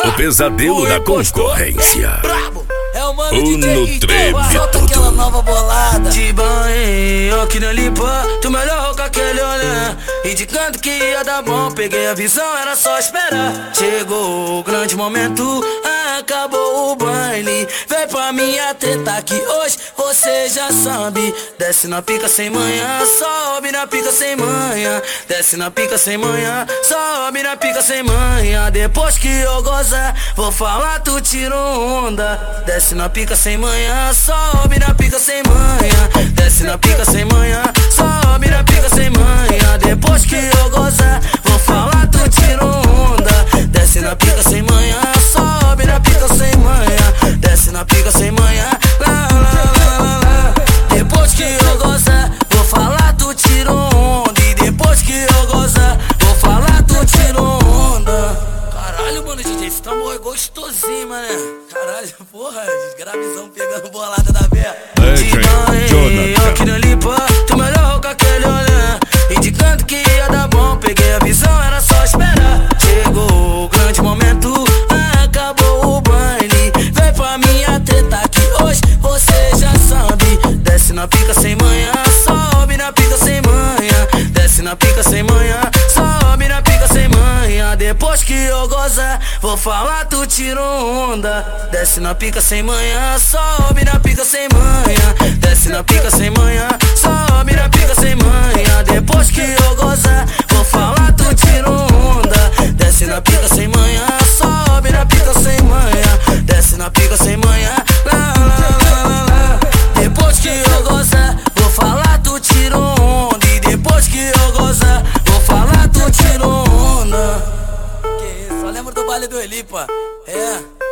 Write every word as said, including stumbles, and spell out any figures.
O pesadelo da concorrência. É o mano Uno D J treme solta tudo. aquela nova bolada. De banho, aqui na Lipa, tu melhor com aquele olhar. E de canto que ia dar bom, peguei a visão, era só esperar. Chegou o grande momento, acabou o baile. Vem pra minha treta que hoje você já sabe. Desce na pica sem manhã, sobe na pica sem manhã. Desce na pica sem manhã, sobe na pica sem manhã. Depois que eu gozar, vou falar, tu tira onda. Desce na pica sem manhã, sobe na pica sem manhã. Desce na pica sem manhã, sobe na pica sem manhã. Depois que eu gozar, vou falar, tu tira onda. Desce na pica sem manhã, sobe na pica sem manhã. Desce na pica sem manhã, lá, lá, lá, lá, lá. Depois que eu gozar, vou falar, tu tira onda. E depois que eu gozar, vou falar, tu tira onda. Caralho, mano, D J, esse tambor é gostosinho, mané. Caralho, porra, gravizão pegando bolada da véia. De aqui na Lipa, tu melhor com aquele olhar. E de canto que ia dar bom, peguei a visão, era só esperar. Chegou o grande momento, acabou o baile. Vem pra minha treta que hoje você já sabe. Desce na pica sem manhã, sobe na pica sem manhã. Desce na pica sem manhã, sobe na pica sem manhã. Depois que eu gozar, vou falar, tu tira onda. Desce na pica sem manhã, sobe na pica sem manhã. Desce na pica sem manhã, sobe na pica sem manhã. Depois que eu gozar, vou falar, tu tira onda. Desce na pica sem manhã, sobe na pica sem manhã. Desce na pica sem manhã, lá, lá, lá, lá, lá. Depois que eu gozar, vou falar, tu tira onda. E depois que eu gozar, vou falar, tu tira onda. Que isso, só lembro do baile do Elipa. É.